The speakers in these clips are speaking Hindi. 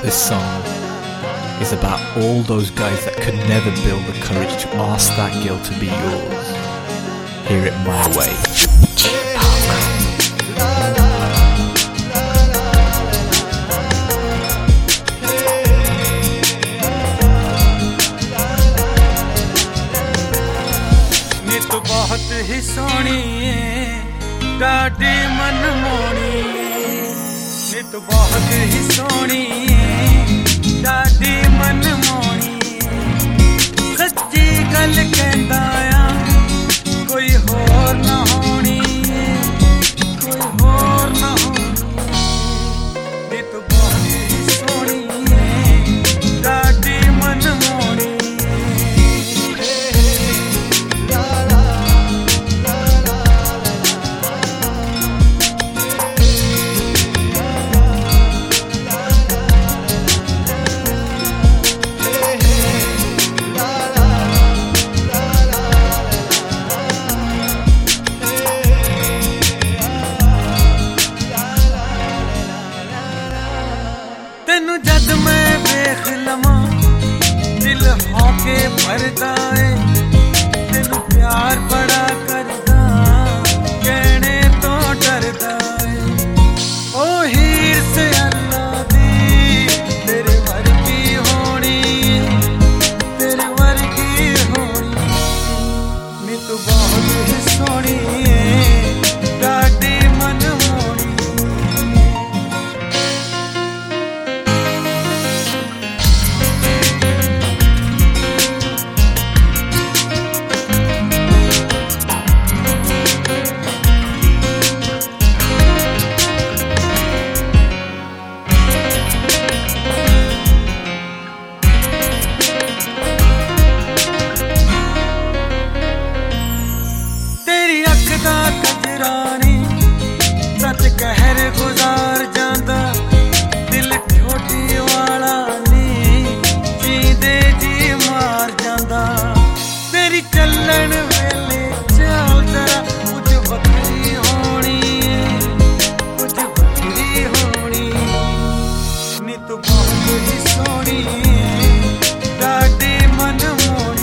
this song is about all those guys that could never build the courage to ask that girl to be yours. Hear it my way. नी तो बहुत ही सोनी डाडी मनमोनी, नी तो बहुत ही सोनी डाडी मनमोनी, सच्ची गल कहंदा आ कोई होर ना होनी, कोई होर ना होनी, नी तो बहुत ही सोनी डाडी मनमोनी। तेनू जद मैं वेख लवां दिल होके भरदा है, तेनू प्यार बड़ा करदा कहने तो डरदा है, ओ हीर से अल्लाह दी तेरे वर्गी होनी, तेरे वर्गी होनी, नी तू बहुत ही सोहनी डाडी मनमोनी। सच कहर गुजार जांदा दिल ठोडी वाला नी जींदे जी मार जांदा, तेरी चलन वेले चाल जरा कुछ वखरी होनी, कुछ वखरी होनी, नी तू बहुत ही सोहनी डाडी मनमोनी।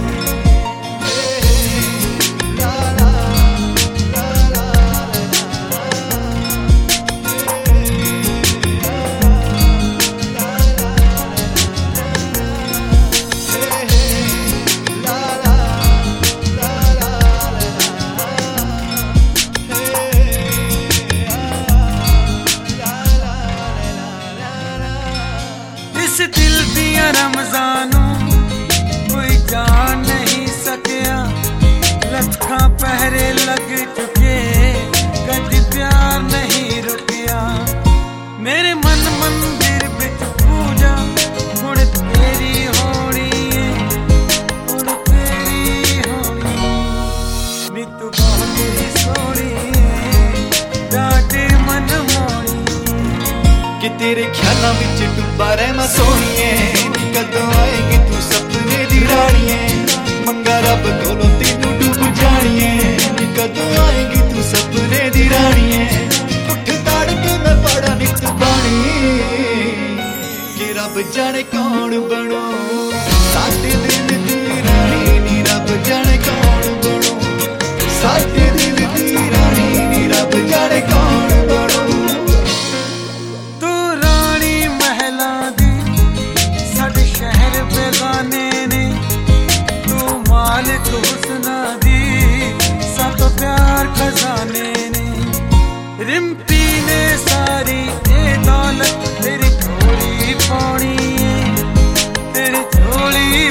इस दिल दिया रमजानू कोई जान नहीं सकिया, लखा पहरे लग चुके कभी प्यार नहीं रुकिया, मेरे मन मंदिर बिच पूजा हुण तेरी होनी, हुण तेरी होनी, नी तू बहुत ही सोहनी डाडी मनमोनी। कि तेरे ख्यालों विच डुब्बा रह मैं सोहणीए, कदों आएगी तू सपने दी राणीए, मंगा रब कोलों तेनू डुब जाणीए, कदों आएगी तू सपने दी राणीए, उठ ताड़ के मैं पड़ा नित बाणी, कि रब जाने कौन बनो साडे दिल दी राणी, नी रब जाने कौन बनो साडे दिल दी राणी, नी रब जाने कौन बनो। शहर बेगाने ने तू मालिक हुस्ना दी सब प्यार खजाने ने, रिम्पी ने सारी ये दौलत तेरी झोली पानी, तेरी झोली